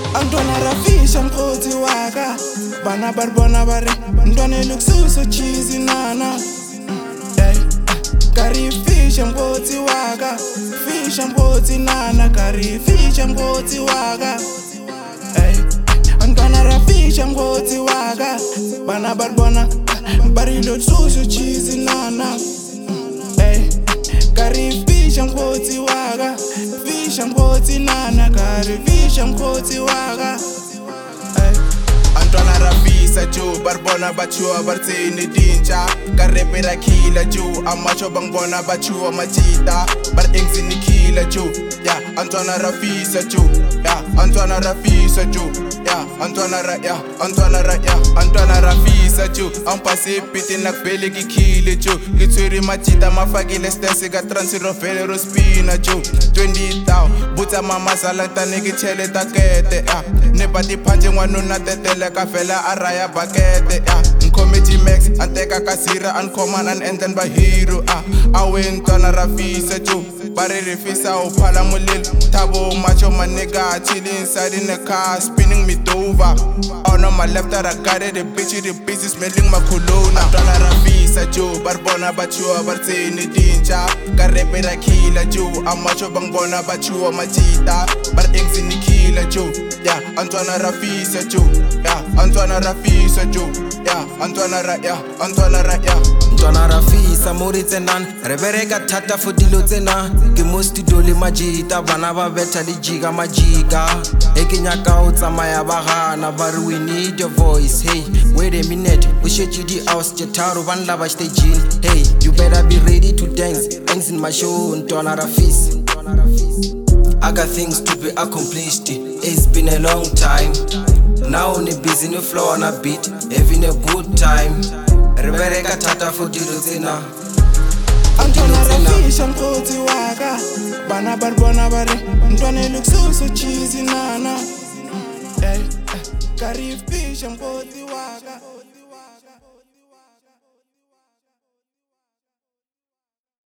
Antwana rafisha mkoti waka bana barbona bare ntwane luxuso cheesy nana Kari fisha mkoti waka fisha mkoti nana kari fisha mkoti waka Antwana rafisha mkoti waka bana barbona bare luxuso cheesy nana Kari fisha mkoti waka fisha mkoti nana kari fisha mkoti waka Antwana rafisa jo barbona bachua barteni dincha karepera kila jo amacho bangbona bachua majita bar engzini kila jo ya Antwana rafisa jo ya Antwana rafisa jo ya Antwana rafisa jo ampase piti nakbele kile jo kitwiri majita mafakile stance ga transiro vele ro spina jo 20 taw buta mama salata ngichele takete ya nepati phanje nwanuna tetele ka vela araya bakete Comedy Max anteka kasira uncommon and then by hero awentwana rafisa jo bare refisa uphala mulil tabo macho manega chill inside in the car spinning me over on my left I got it the bitch smelling my cologne Antwana rafisa jo barbona bachua barteni dincha karepera kila jo amacho bangbona bachua majita bar engzini kila jo ya Antwana rafisa jo ya Antwana rafisa jo ya Antwana rafisa mori tsenan rebereka thata for dilo tsena ke mosti dole majita bana ba beta le jiga majiga e ke nyaka o tsamaya ba gana ba re we need your voice hey wait a minute we should you the house jetaro ban la ba stage hey you better be ready to dance in my show Antwana rafisa I got things to be accomplished. It's been a long time. Now on the busy new floor on a beat, having a good time. Rebereka tata for dilozena. Antwana rafisha mkoti waka bana barbona bare ntwane luxuso cheesy nana Kari fisha mkoti waka